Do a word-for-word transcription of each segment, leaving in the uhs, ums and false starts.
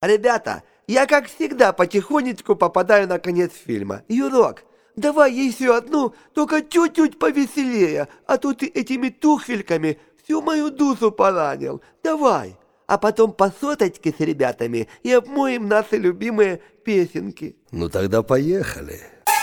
Ребята, я как всегда потихонечку попадаю на конец фильма. Юрок, давай еще одну, только чуть-чуть повеселее, а то ты этими туфельками всю мою душу поранил. Давай, а потом по соточке с ребятами и обмоем наши любимые песенки. Ну тогда поехали.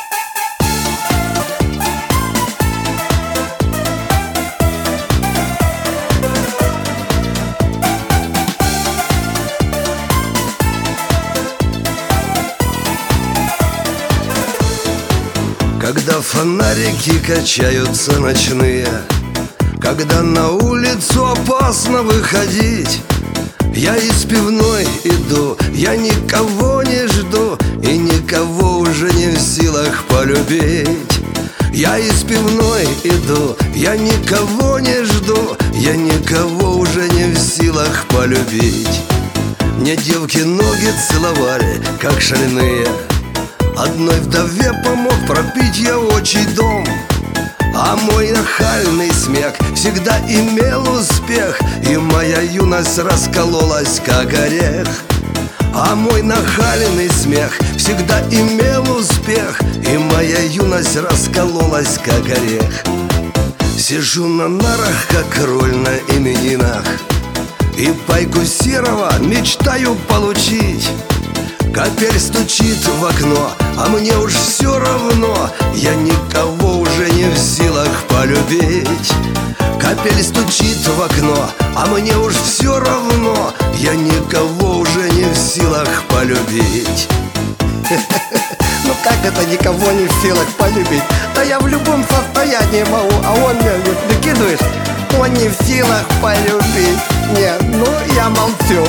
Когда фонарики качаются ночные, когда на улицу опасно выходить, я из пивной иду, я никого не жду и никого уже не в силах полюбить. Я из пивной иду, я никого не жду, я никого уже не в силах полюбить. Мне девки ноги целовали, как шальные. Одной вдове помог пропить я отчий дом, а мой нахальный смех всегда имел успех, и моя юность раскололась, как орех. А мой нахальный смех всегда имел успех, и моя юность раскололась, как орех. Сижу на нарах, как король на именинах, и пайку серого мечтаю получить. Капель стучит в окно, а мне уж все равно, я никого уже не в силах полюбить. Капель стучит в окно, а мне уж все равно, я никого уже не в силах полюбить. Ну как это никого не в силах полюбить? Да я в любом состоянии могу, а он мне не прикидываешь, он не в силах полюбить. Нет, ну я молчу.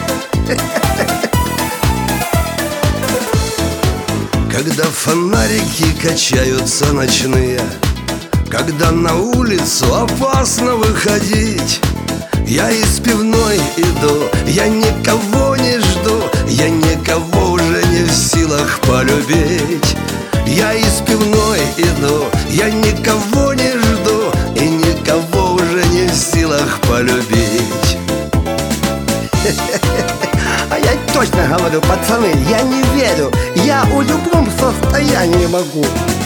Когда фонарики качаются ночные, когда на улицу опасно выходить, я из пивной иду, я никого не жду, я никого уже не в силах полюбить. Я из пивной иду, я никого не жду и никого уже не в силах полюбить. А я точно говорю, пацаны, я не верю, я в любом состоянии могу.